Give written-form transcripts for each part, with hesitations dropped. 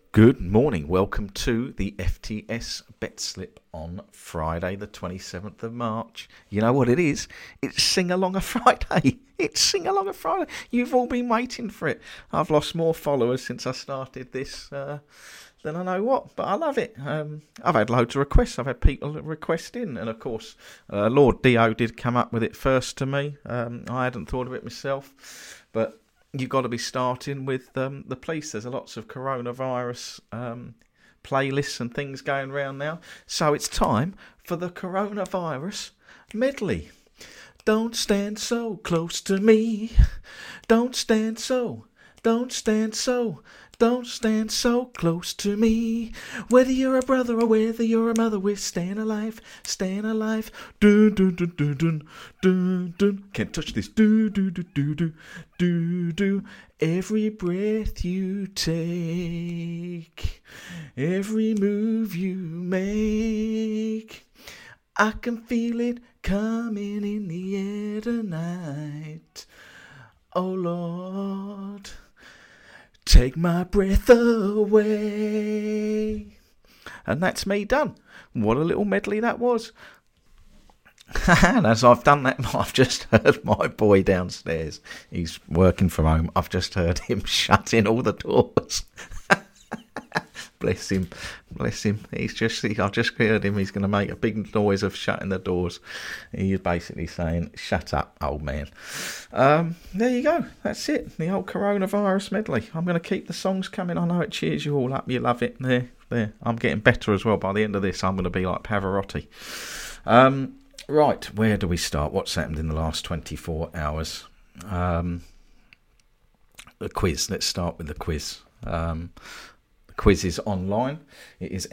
Good morning. Welcome to the FTS Bet Slip on Friday, the 27th of March. You know what it is? It's Sing Along a Friday. It's Sing Along a Friday. You've all been waiting for it. I've lost more followers since I started this than I know what, but I love it. I've had loads of requests. I've had people request in, and of course, Lord Dio did come up with it first to me. I hadn't thought of it myself, but you've got to be starting with the police. There's lots of coronavirus playlists and things going around now. So it's time for the coronavirus medley. Don't stand so close to me. Don't stand so. Don't stand so. Don't stand so close to me. Whether you're a brother or whether you're a mother, we're staying alive, staying alive. Do do do do do do do. Can't touch this. Do do do do do do do. Every breath you take, every move you make, I can feel it coming in the air tonight. Oh Lord, take my breath away. And that's me done. What a little medley that was. And as I've done that, I've just heard my boy downstairs. He's working from home. I've just heard him shutting all the doors. Bless him. Bless him. I've just heard him. He's going to make a big noise of shutting the doors. He's basically saying, shut up, old man. There you go. That's it. The old coronavirus medley. I'm going to keep the songs coming. I know it cheers you all up. You love it. There. I'm getting better as well. By the end of this, I'm going to be like Pavarotti. Right. Where do we start? What's happened in the last 24 hours? The quiz. Let's start with the quiz. Quiz is online. It is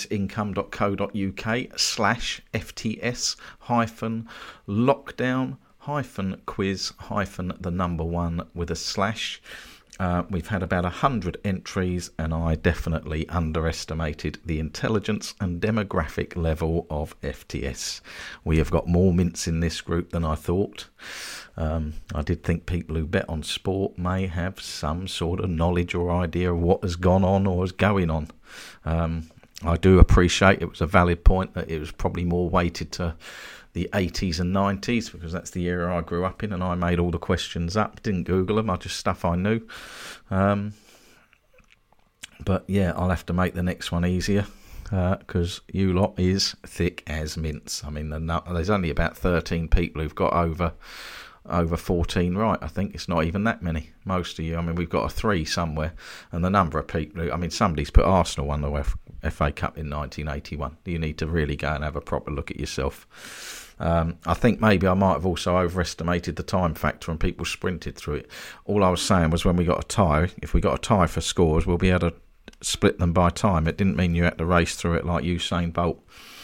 ftsincome.co.uk/FTS-lockdown-quiz-1 with a slash. We've had about 100 entries, and I definitely underestimated the intelligence and demographic level of FTS. We have got more mints in this group than I thought. I did think people who bet on sport may have some sort of knowledge or idea of what has gone on or is going on. I do appreciate it was a valid point that it was probably more weighted to the 80s and 90s, because that's the era I grew up in, and I made all the questions up, didn't Google them, I just stuff I knew. But yeah, I'll have to make the next one easier, because you lot is thick as mints. I mean, there's only about 13 people who've got over 14 right. I think it's not even that many. Most of you, I mean, we've got a 3 somewhere, and the number of people who, I mean, somebody's put Arsenal won the FA Cup in 1981. You need to really go and have a proper look at yourself. I think maybe I might have also overestimated the time factor and people sprinted through it. All I was saying was when we got a tie, if we got a tie for scores, we'll be able to split them by time. It didn't mean you had to race through it like Usain Bolt.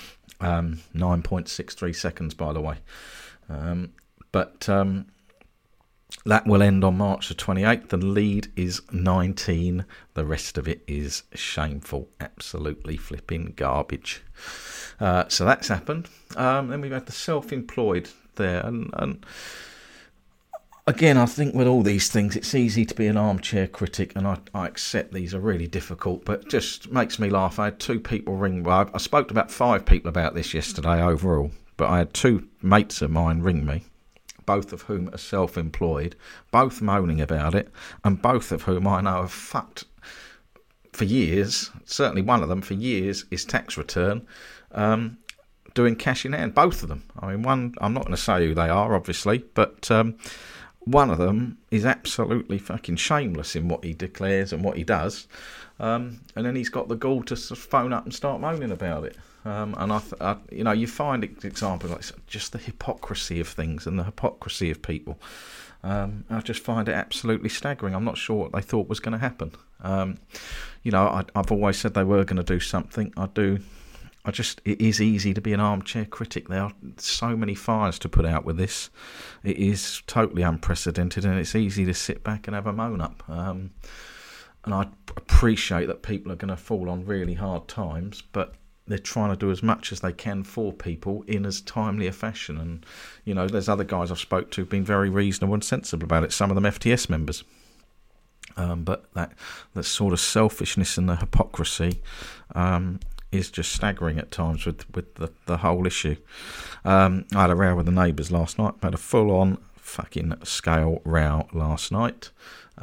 9.63 seconds, by the way. But that will end on March the 28th. The lead is 19. The rest of it is shameful. Absolutely flipping garbage. So that's happened. Then we've had the self-employed there. And again, I think with all these things, it's easy to be an armchair critic, and I accept these are really difficult, but it just makes me laugh. I had 2 people ring. Well, I spoke to about 5 people about this yesterday overall, but I had 2 mates of mine ring me, both of whom are self-employed, both moaning about it, and both of whom I know have fucked for years. Certainly one of them for years is tax return, doing cash in hand. Both of them. I mean, one, I'm not going to say who they are, obviously, but one of them is absolutely fucking shameless in what he declares and what he does, and then he's got the gall to phone up and start moaning about it. And I, you know, you find examples like just the hypocrisy of things and the hypocrisy of people. I just find it absolutely staggering. I'm not sure what they thought was going to happen. You know, I've always said they were going to do something. It is easy to be an armchair critic. There are so many fires to put out with this. It is totally unprecedented, and it's easy to sit back and have a moan up. And I appreciate that people are going to fall on really hard times, but they're trying to do as much as they can for people in as timely a fashion. And, you know, there's other guys I've spoke to who've been very reasonable and sensible about it. Some of them FTS members. But that sort of selfishness and the hypocrisy is just staggering at times with the whole issue. I had a row with the neighbours last night. I had a full-on fucking scale row last night.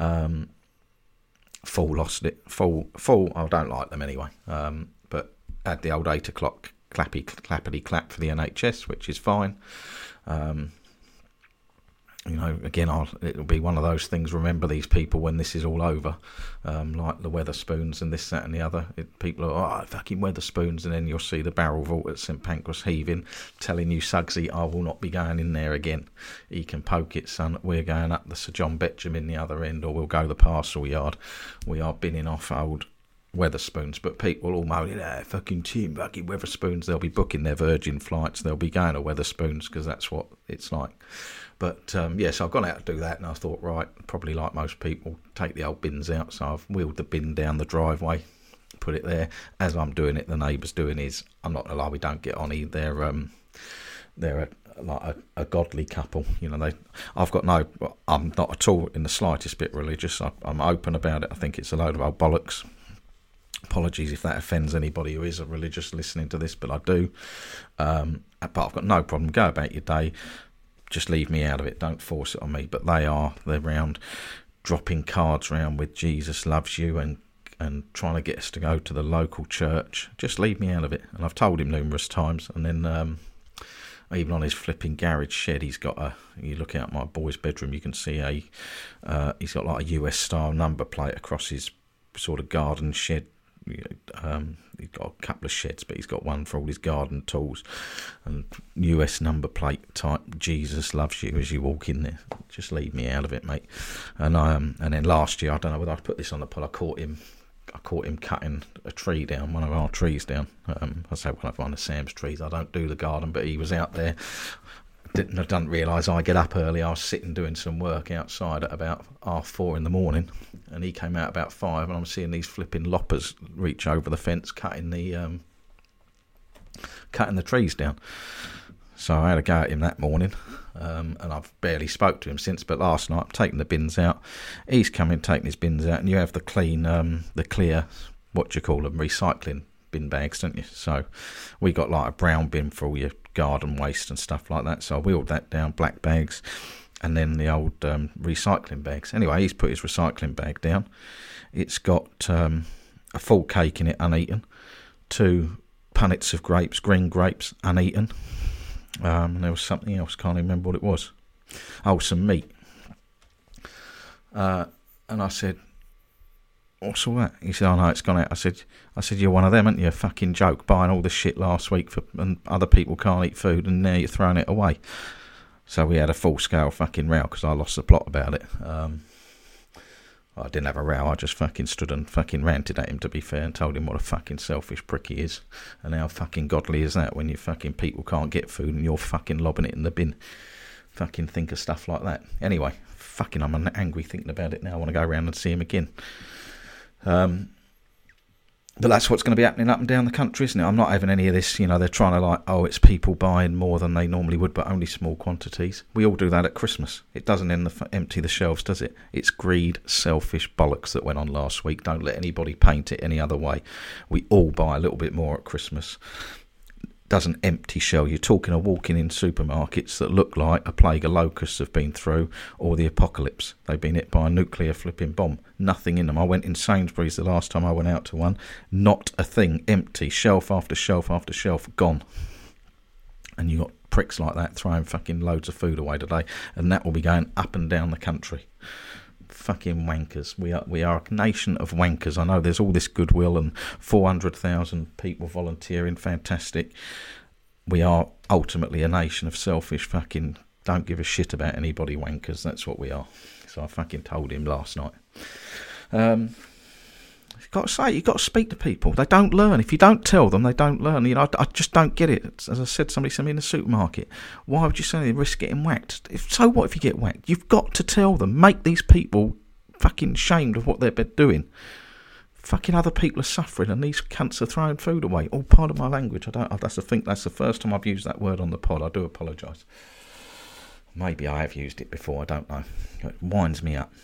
Full lost it. Full. I don't like them anyway. But had the old 8 o'clock clappity clap for the NHS, which is fine. Again, it'll be one of those things. Remember these people when this is all over, like the Weatherspoons and this, that, and the other. People are fucking Weatherspoons, and then you'll see the barrel vault at St Pancras heaving, telling you, Suggsy, I will not be going in there again. He can poke it, son. We're going up the Sir John Betjeman in the other end, or we'll go the parcel yard. We are binning off old Weatherspoons, but people all moaning, fucking team, fucking Weatherspoons. They'll be booking their Virgin flights. They'll be going to Weatherspoons because that's what it's like. But, so I've gone out to do that, and I thought, right, probably like most people, take the old bins out. So I've wheeled the bin down the driveway, put it there. As I'm doing it, the neighbour's doing his. I'm not going to lie, we don't get on. They're a godly couple. I'm not at all in the slightest bit religious. I'm open about it. I think it's a load of old bollocks. Apologies if that offends anybody who is a religious listening to this, but I do. But I've got no problem. Go about your day. Just leave me out of it. Don't force it on me. But they're round dropping cards around with Jesus loves you and trying to get us to go to the local church. Just leave me out of it. And I've told him numerous times. And then even on his flipping garage shed, he's got you look out my boy's bedroom, you can see he's got like a US style number plate across his sort of garden shed. He's got a couple of sheds, but he's got one for all his garden tools, and US number plate type Jesus loves you as you walk in there. Just leave me out of it, mate. And then last year, I don't know whether I put this on the pod, I caught him cutting a tree down, one of our trees down. I say one of Sam's trees. I don't do the garden, but he was out there. I didn't realise I get up early. I was sitting doing some work outside at about 4:30 in the morning, and he came out about 5, and I'm seeing these flipping loppers reach over the fence, cutting the trees down. So I had a go at him that morning, and I've barely spoke to him since. But last night, I'm taking the bins out. He's coming, taking his bins out, and you have the clear, what do you call them, recycling bin bags, don't you? So we got like a brown bin for all your garden waste and stuff like that. So I wheeled that down, black bags, and then the old recycling bags. Anyway, he's put his recycling bag down. It's got a full cake in it, uneaten, 2 punnets of grapes, green grapes, uneaten, and there was something else, can't even remember what it was. Oh, some meat. And I said, what's all that? He said, oh no, it's gone out. I said, you're one of them, aren't you? A fucking joke, buying all this shit last week and other people can't eat food, and now you're throwing it away. So we had a full-scale fucking row because I lost the plot about it. I didn't have a row, I just fucking stood and fucking ranted at him, to be fair, and told him what a fucking selfish prick he is, and how fucking godly is that when you fucking people can't get food and you're fucking lobbing it in the bin. Fucking think of stuff like that. Anyway, fucking I'm angry thinking about it now. I want to go around and see him again. But that's what's going to be happening up and down the country, isn't it? I'm not having any of this, they're trying to it's people buying more than they normally would, but only small quantities. We all do that at Christmas. It doesn't empty the shelves, does it? It's greed, selfish bollocks that went on last week. Don't let anybody paint it any other way. We all buy a little bit more at Christmas. Doesn't empty shelf. You're talking of walking in supermarkets that look like a plague of locusts have been through, or the apocalypse. They've been hit by a nuclear flipping bomb. Nothing in them. I went in Sainsbury's the last time I went out to one. Not a thing. Empty. Shelf after shelf after shelf. Gone. And you got pricks like that throwing fucking loads of food away today, and that will be going up and down the country. Fucking wankers. We are a nation of wankers. I know there's all this goodwill and 400,000 people volunteering. Fantastic. We are ultimately a nation of selfish fucking don't give a shit about anybody wankers. That's what we are. So I fucking told him last night. You've got to speak to people. They don't learn. If you don't tell them, they don't learn. I just don't get it. As I said, somebody sent me in the supermarket. Why would you say they risk getting whacked? So what if you get whacked? You've got to tell them. Make these people fucking ashamed of what they're doing. Fucking other people are suffering, and these cunts are throwing food away. All part of my language. That's the first time I've used that word on the pod. I do apologise. Maybe I have used it before. I don't know. It winds me up.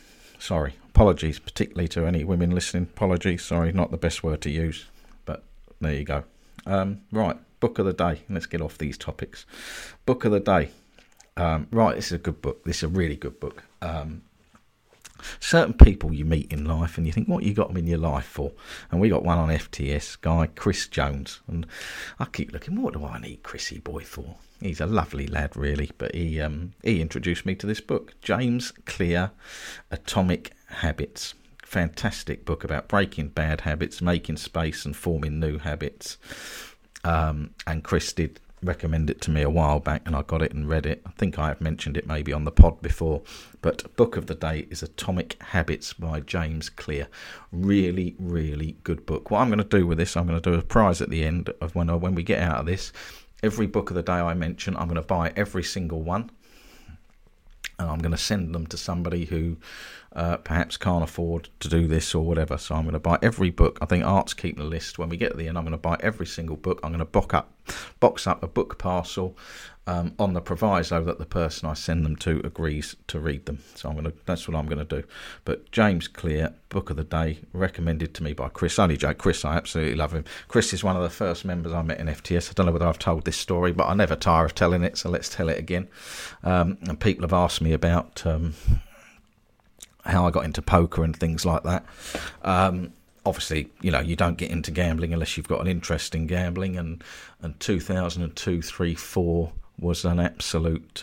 Sorry, apologies, particularly to any women listening. Apologies, sorry, not the best word to use, but there you go. Right, book of the day. Let's get off these topics. Book of the day. Right, this is a good book. This is a really good book. Certain people you meet in life and you think, what you got them in your life for? And we got one on FTS, guy Chris Jones. And I keep looking, what do I need Chrissy boy for? He's a lovely lad, really. But he introduced me to this book, James Clear, Atomic Habits. Fantastic book about breaking bad habits, making space and forming new habits. And Chris did recommend it to me a while back, and I got it and read it. I think I have mentioned it maybe on the pod before, but book of the day is Atomic Habits by James Clear. Really, really good book. What I'm going to do with this, I'm going to do a prize at the end of when we get out of this. Every book of the day I mention, I'm going to buy every single one, and I'm going to send them to somebody who perhaps can't afford to do this or whatever. So I'm going to buy every book. I think Art's keeping a list. When we get to the end, I'm going to buy every single book. I'm going to box up a book parcel on the proviso that the person I send them to agrees to read them. So that's what I'm going to do. But James Clear, book of the day, recommended to me by Chris. Only joke, Chris, I absolutely love him. Chris is one of the first members I met in FTS. I don't know whether I've told this story, but I never tire of telling it, so let's tell it again. And people have asked me about how I got into poker and things like that. Obviously, you don't get into gambling unless you've got an interest in gambling, and 2002, 3, 4 was an absolute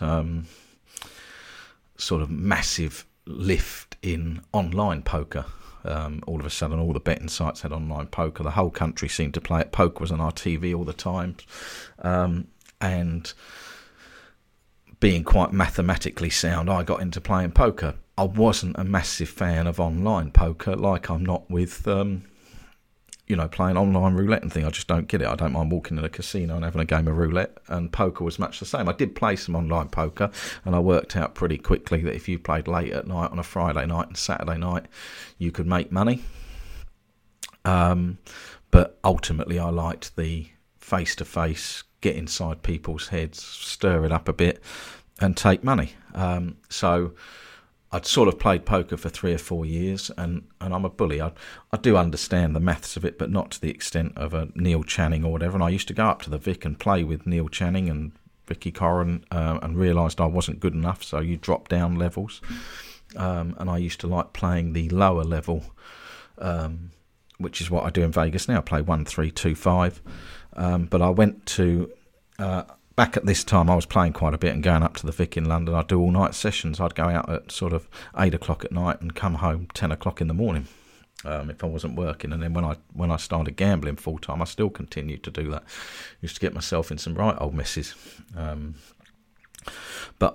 sort of massive lift in online poker. All of a sudden, all the betting sites had online poker. The whole country seemed to play it. Poker was on our TV all the time. And being quite mathematically sound, I got into playing poker. I wasn't a massive fan of online poker, like I'm not with, playing online roulette and thing. I just don't get it. I don't mind walking in a casino and having a game of roulette, and poker was much the same. I did play some online poker, and I worked out pretty quickly that if you played late at night on a Friday night and Saturday night, you could make money. But ultimately, I liked the face-to-face, get inside people's heads, stir it up a bit, and take money. So I'd sort of played poker for 3 or 4 years, and I'm a bully. I do understand the maths of it, but not to the extent of a Neil Channing or whatever. And I used to go up to the Vic and play with Neil Channing and Vicky Corrin, and realised I wasn't good enough, so you drop down levels. And I used to like playing the lower level, which is what I do in Vegas now. I play 1, 3, 2, 5. But I went to... back at this time, I was playing quite a bit and going up to the Vic in London. I'd do all-night sessions. I'd go out at sort of 8 o'clock at night and come home 10 o'clock in the morning if I wasn't working. And then when I started gambling full-time, I still continued to do that. Used to get myself in some right old messes. But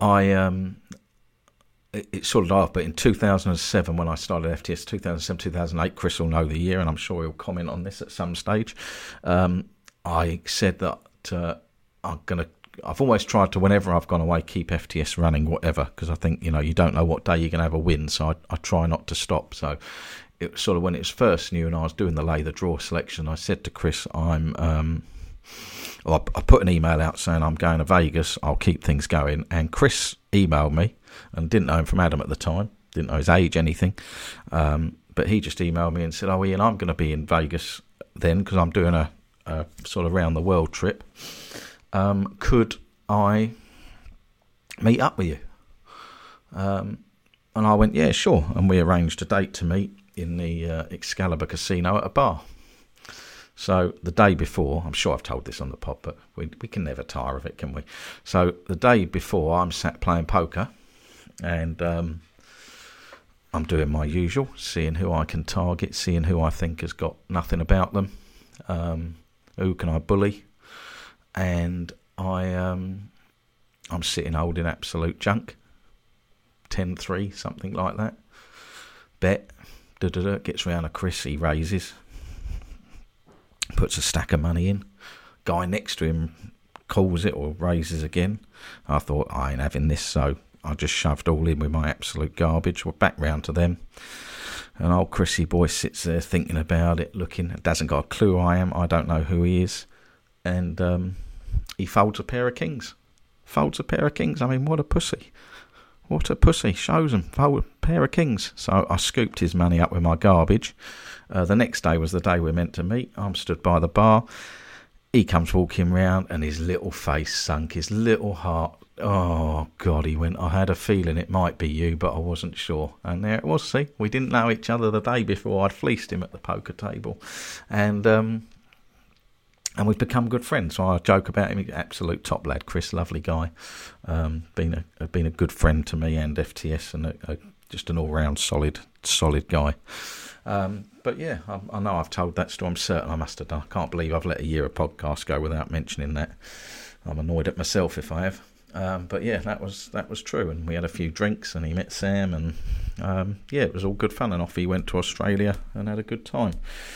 it sort of off. But in 2007, when I started FTS, 2007, 2008, Chris will know the year, and I'm sure he'll comment on this at some stage. I said that I've always tried to, whenever I've gone away, keep FTS running, whatever, because I think, you don't know what day you're going to have a win, so I try not to stop. So it was sort of when it was first new and I was doing the draw selection, I said to Chris, I put an email out saying I'm going to Vegas, I'll keep things going. And Chris emailed me, and didn't know him from Adam at the time, didn't know his age, anything. But he just emailed me and said, oh, Ian, I'm going to be in Vegas then, because I'm doing a sort of round the world trip. Could I meet up with you? And I went, yeah, sure. And we arranged a date to meet in the Excalibur Casino at a bar. So the day before, I'm sure I've told this on the pod, but we can never tire of it, can we? So the day before, I'm sat playing poker, and I'm doing my usual, seeing who I can target, seeing who I think has got nothing about them, who can I bully. And I'm sitting holding absolute junk, 10-3, something like that. Bet, gets round to Chris, he raises, puts a stack of money in. Guy next to him calls it or raises again. I thought, I ain't having this, so I just shoved all in with my absolute garbage. We're back round to them. And old Chrissy boy sits there thinking about it, looking, doesn't got a clue who I am. I don't know who he is. And he folds a pair of kings. I mean, what a pussy. What a pussy. Shows him. Pair of kings. So I scooped his money up with my garbage. The next day was the day we were meant to meet. I'm stood by the bar. He comes walking round and his little face sunk, his little heart. Oh, God, he went, I had a feeling it might be you, but I wasn't sure. And there it was, see. We didn't know each other the day before. I'd fleeced him at the poker table. And we've become good friends. So I joke about him. He's an absolute top lad, Chris, lovely guy. Been a good friend to me and FTS, and just an all-round solid guy. But yeah, I know I've told that story. I'm certain I must have done. I can't believe I've let a year of podcast go without mentioning that. I'm annoyed at myself if I have. But yeah, that was true. And we had a few drinks, and he met Sam, and yeah, it was all good fun. And off he went to Australia and had a good time.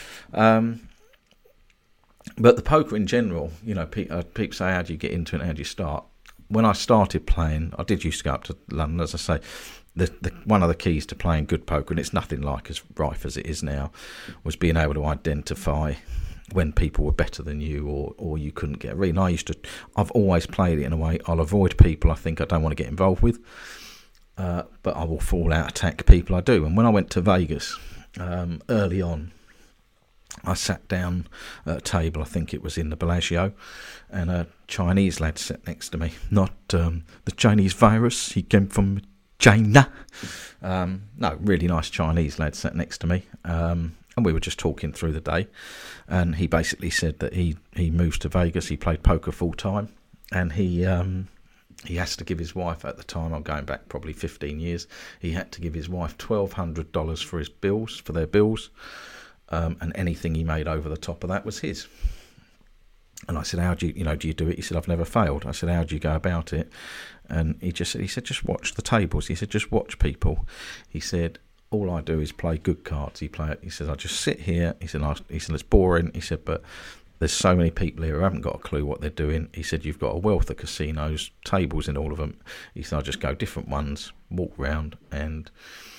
But the poker in general, you know, people say, how do you get into it? How do you start? When I started playing, I did used to go up to London, as I say. The one of the keys to playing good poker, and it's nothing like as rife as it is now, was being able to identify when people were better than you, or you couldn't get a read. And I've always played it in a way, I'll avoid people I think I don't want to get involved with, but I will fall out attack people I do. And when I went to Vegas early on, I sat down at a table, I think it was in the Bellagio, and a Chinese lad sat next to me. Not the Chinese virus, he came from China. No, really nice Chinese lad sat next to me. And we were just talking through the day. And he basically said that he moved to Vegas, he played poker full time, and he has to give his wife, at the time, I'm going back probably 15 years, he had to give his wife $1,200 for their bills. And anything he made over the top of that was his. And I said, how do you do it? He said, I've never failed. I said, how do you go about it? And he said, just watch the tables. He said, just watch people. He said, all I do is play good cards. He says, I just sit here. He said, it's boring. He said, but there's so many people here who haven't got a clue what they're doing. He said, you've got a wealth of casinos, tables in all of them. He said, I just go different ones, walk round, and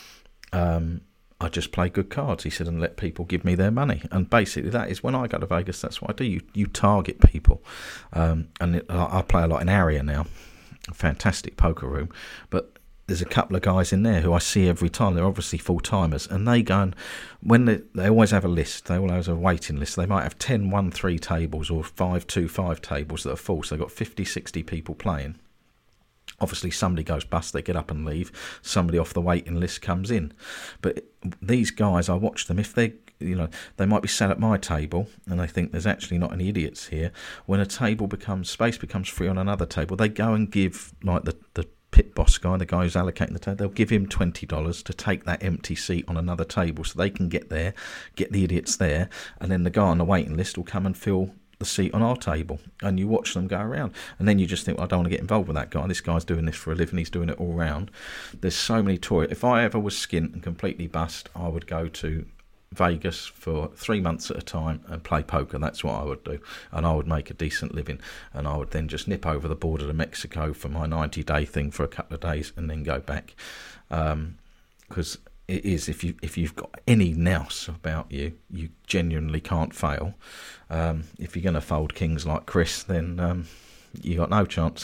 I just play good cards, he said, and let people give me their money. And basically that is, when I go to Vegas, that's what I do. You target people. I play a lot in Aria now, a fantastic poker room, but there's a couple of guys in there who I see every time. They're obviously full-timers, and they go and, when they always have a list, they always have a waiting list. They might have 10 1-3 tables or 5-2-5 tables that are full, so they've got 50, 60 people playing. Obviously, somebody goes bust, they get up and leave. Somebody off the waiting list comes in. But these guys, I watch them. If they might be sat at my table and they think there's actually not any idiots here. When space becomes free on another table, they go and give, like the pit boss guy, the guy who's allocating the table, they'll give him $20 to take that empty seat on another table so they can get there, get the idiots there, and then the guy on the waiting list will come and fill the seat on our table, and you watch them go around, and then you just think, well, I don't want to get involved with that guy. This guy's doing this for a living, he's doing it all round. There's so many toys. If I ever was skint and completely bust, I would go to Vegas for 3 months at a time and play poker. That's what I would do, and I would make a decent living, and I would then just nip over the border to Mexico for my 90-day thing for a couple of days and then go back, because it is, if you've got any nous about you, you genuinely can't fail. If you're going to fold kings like Chris, then you got no chance.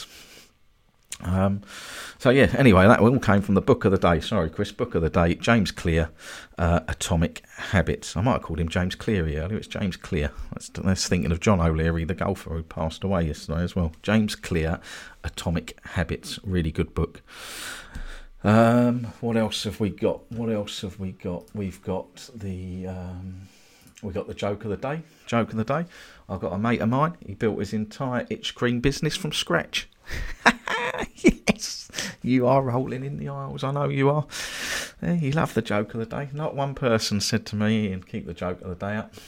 So yeah, anyway, that all came from the book of the day. Sorry, Chris, book of the day. James Clear, Atomic Habits. I might have called him James Cleary earlier. It's James Clear. That's thinking of John O'Leary, the golfer who passed away yesterday as well. James Clear, Atomic Habits. Really good book. What else have we got? We've got the joke of the day. I've got a mate of mine. He built his entire itch cream business from scratch. Yes, you are rolling in the aisles. I know you are. You love the joke of the day. Not one person said to me, and keep the joke of the day up.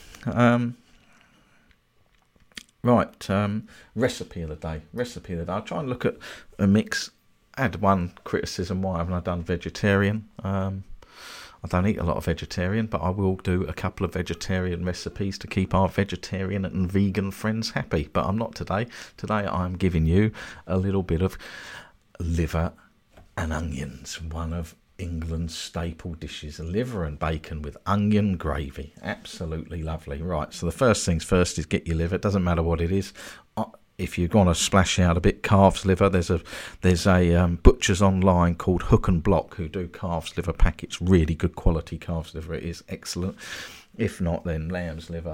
Recipe of the day. I'll try and look at a mix. I had one criticism, why haven't I done vegetarian? I don't eat a lot of vegetarian, but I will do a couple of vegetarian recipes to keep our vegetarian and vegan friends happy. But I'm not today. Today I'm giving you a little bit of liver and onions, one of England's staple dishes, liver and bacon with onion gravy. Absolutely lovely. Right, so the first things first is get your liver. It doesn't matter what it is. if you want to splash out a bit, calf's liver. There's a butcher's online called Hook and Block who do calf's liver packets. Really good quality calf's liver. It is excellent. If not, then lamb's liver.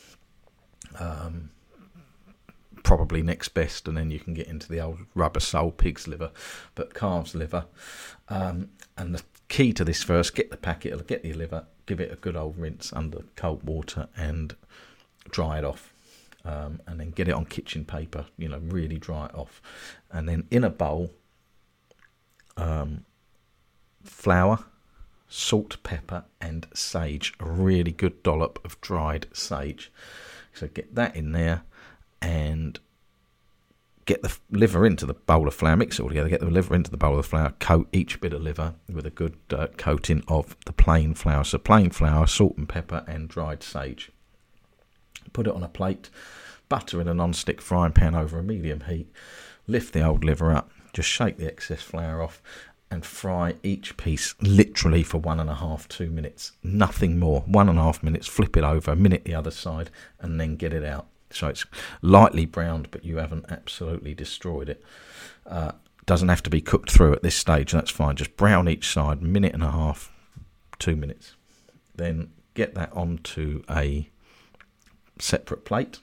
Probably next best, and then you can get into the old rubber sole pig's liver, but calf's liver. And the key to this first, get the packet, get your liver, give it a good old rinse under cold water and dry it off. And then get it on kitchen paper, really dry it off. And then in a bowl, flour, salt, pepper and sage. A really good dollop of dried sage. So get that in there and get the liver into the bowl of flour. Mix it all together, get the liver into the bowl of flour. Coat each bit of liver with a good coating of the plain flour. So plain flour, salt and pepper and dried sage. Put it on a plate, butter in a non-stick frying pan over a medium heat, lift the old liver up, just shake the excess flour off and fry each piece literally for 1.5 to 2 minutes, nothing more. 1.5 minutes, flip it over, a minute the other side and then get it out. So it's lightly browned but you haven't absolutely destroyed it. Doesn't have to be cooked through at this stage, that's fine. Just brown each side, 1.5 to 2 minutes. Then get that onto a separate plate,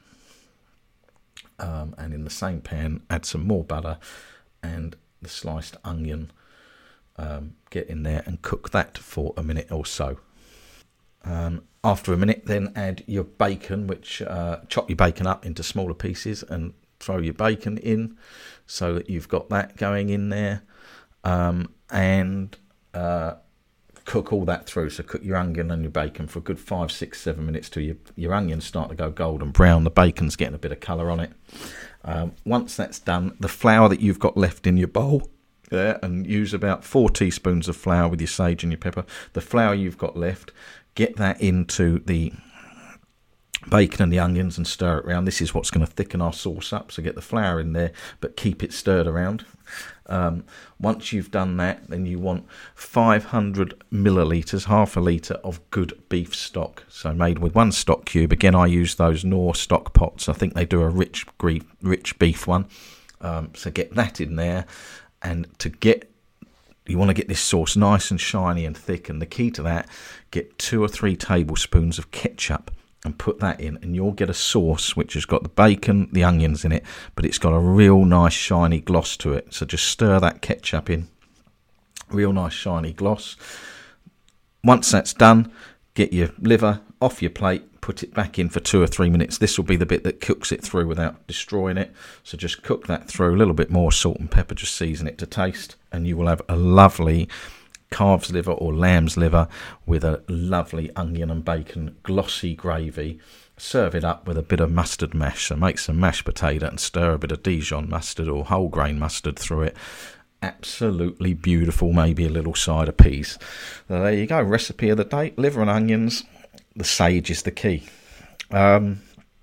and in the same pan add some more butter and the sliced onion. Get in there and cook that for a minute or so. After a minute, then add your bacon, which chop your bacon up into smaller pieces and throw your bacon in so that you've got that going in there, and cook all that through. So cook your onion and your bacon for a good 5, 6, 7 minutes till your onions start to go golden brown. The bacon's getting a bit of colour on it. Once that's done, the flour that you've got left in your bowl there, and use about 4 teaspoons of flour with your sage and your pepper. The flour you've got left, get that into the bacon and the onions and stir it around. This is what's going to thicken our sauce up, so get the flour in there but keep it stirred around. Once you've done that, then you want 500 millilitres, half a litre of good beef stock, so made with 1 stock cube. Again, I use those Knorr stock pots. I think they do a rich beef one. So get that in there, and you want to get this sauce nice and shiny and thick, and the key to that, get 2 or 3 tablespoons of ketchup and put that in, and you'll get a sauce which has got the bacon, the onions in it, but it's got a real nice shiny gloss to it. So just stir that ketchup in, real nice shiny gloss. Once that's done, get your liver off your plate, put it back in for 2 or 3 minutes. This will be the bit that cooks it through without destroying it. So just cook that through, a little bit more salt and pepper, just season it to taste, and you will have a lovely calf's liver or lamb's liver with a lovely onion and bacon glossy gravy. Serve it up with a bit of mustard mash. So make some mashed potato and stir a bit of Dijon mustard or whole grain mustard through it. Absolutely beautiful. Maybe a little side of peas. So there you go, recipe of the day, liver and onions. The sage is the key. Right,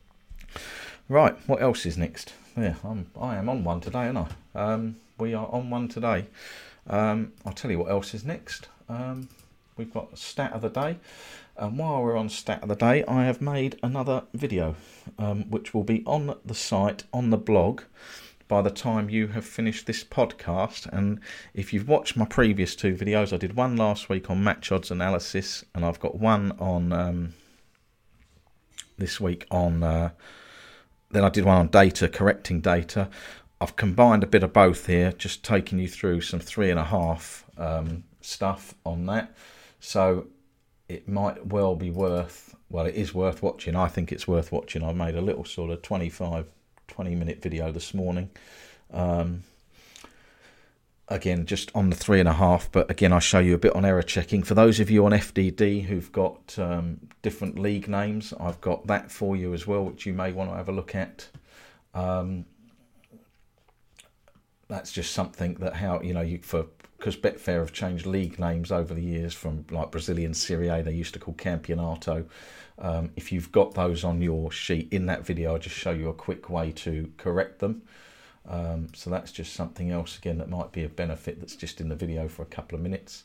what else is next? Yeah, I am on one today, aren't I? We are on one today. I'll tell you what else is next. We've got stat of the day, and while we're on stat of the day, I have made another video which will be on the site, on the blog, by the time you have finished this podcast. And if you've watched my previous 2 videos, I did one last week on match odds analysis, and I've got one on this week on then I did one on data, correcting data. I've combined a bit of both here, just taking you through some 3.5 stuff on that. So it might well be worth, it is worth watching. I think it's worth watching. I made a little sort of 20-minute video this morning. Again, just on the 3.5, but again, I'll show you a bit on error checking. For those of you on FDD who've got different league names, I've got that for you as well, which you may want to have a look at. That's just something that because Betfair have changed league names over the years from like Brazilian Serie A, they used to call Campeonato. If you've got those on your sheet in that video, I'll just show you a quick way to correct them. So that's just something else again that might be a benefit that's just in the video for a couple of minutes.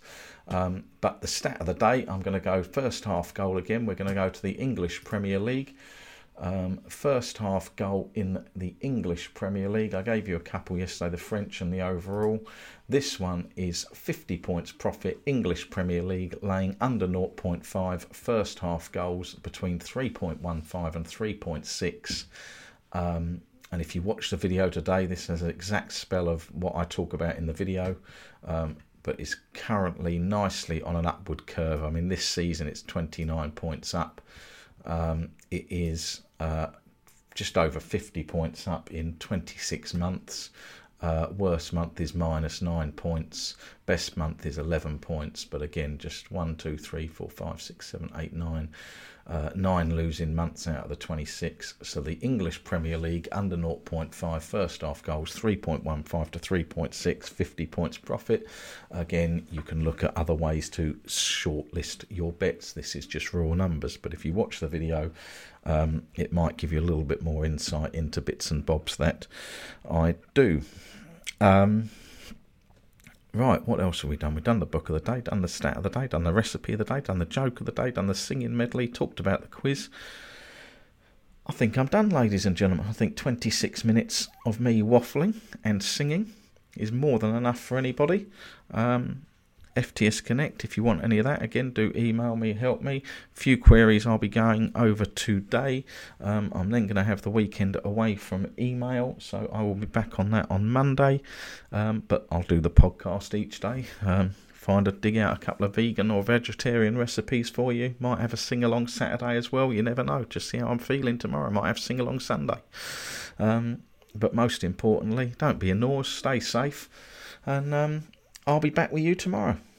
But the stat of the day, I'm going to go first half goal again. We're going to go to the English Premier League. First half goal in the English Premier League. I gave you a couple yesterday, the French and the overall. This one is 50 points profit, English Premier League, laying under 0.5. First half goals between 3.15 and 3.6. And if you watch the video today, this has an exact spell of what I talk about in the video. But is currently nicely on an upward curve. I mean, this season it's 29 points up. It is just over 50 points up in 26 months. Worst month is -9 points. Best month is 11 points. But again, just 1, 2, 3, 4, 5, 6, 7, 8, 9. 9 losing months out of the 26. So the English Premier League under 0.5 first half goals, 3.15 to 3.6, 50 points profit. Again, you can look at other ways to shortlist your bets. This is just raw numbers, but if you watch the video, it might give you a little bit more insight into bits and bobs that I do. Right, what else have we done? We've done the book of the day, done the stat of the day, done the recipe of the day, done the joke of the day, done the singing medley, talked about the quiz. I think I'm done, ladies and gentlemen. I think 26 minutes of me waffling and singing is more than enough for anybody. FTS Connect, if you want any of that, again, do email me, help me. Few queries I'll be going over today. I'm then going to have the weekend away from email, so I will be back on that on Monday. But I'll do the podcast each day. Dig out a couple of vegan or vegetarian recipes for you. Might have a sing-along Saturday as well. You never know. Just see how I'm feeling tomorrow. Might have sing-along Sunday. But most importantly, don't be a nose. Stay safe. And I'll be back with you tomorrow.